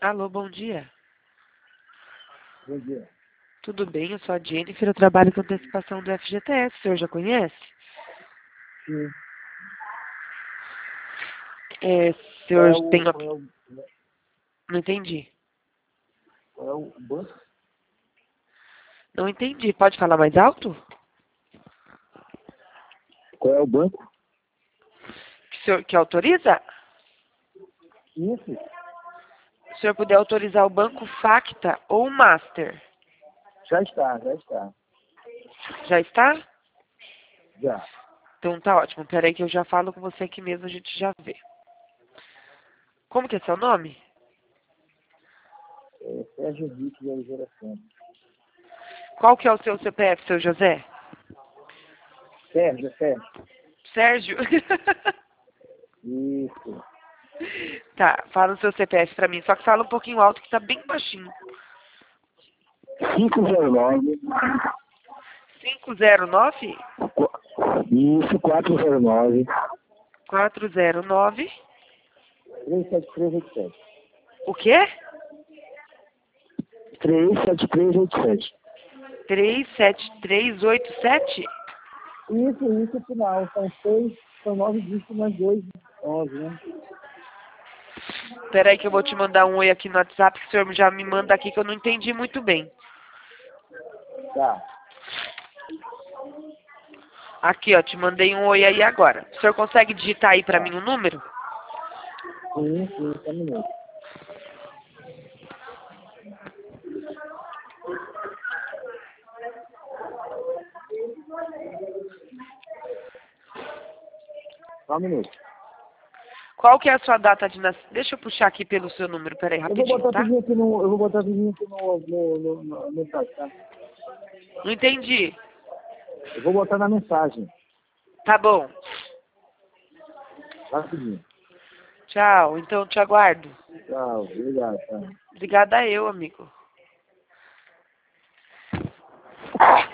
Alô, bom dia. Bom dia. Tudo bem? Eu sou a Jennifer, eu trabalho com antecipação do FGTS. O senhor já conhece? Sim. O Qual é senhor tem... o, qual é o, Não entendi. qual é o banco? Não entendi. Pode falar mais alto? Qual é o banco? Que o senhor que autoriza? Isso. Se o senhor puder autorizar o Banco Facta ou o Master. Já está, já está. Já está? Já. Então tá ótimo. Peraí que eu já falo com você aqui mesmo, a gente já vê. Como que é seu nome? É Sérgio Vick de Oliveira Santos. Qual que é o seu CPF, seu José? Sérgio. Sérgio? Isso. Tá, fala o seu CPF pra mim. Só que fala um pouquinho alto que tá bem baixinho. 509. 509 Isso, 409. 409. 37387. O quê? 37387. 37387? Isso, final. São 9 dígitos mais 2, 11, né? Peraí que eu vou te mandar um oi aqui no WhatsApp, que o senhor já me manda aqui que eu não entendi muito bem. Tá. Aqui, ó, te mandei um oi aí agora. O senhor consegue digitar aí pra mim o número? Sim, só um minuto. Só um minuto. Qual que é a sua data de nascimento? Deixa eu puxar aqui pelo seu número, peraí, Eu vou rapidinho, botar tá? tudinho aqui no mensagem, tá? Não entendi. Eu vou botar na mensagem. Tá bom. Rapidinho. Tchau, então te aguardo. Tchau, obrigado, tá? Obrigada eu, amigo.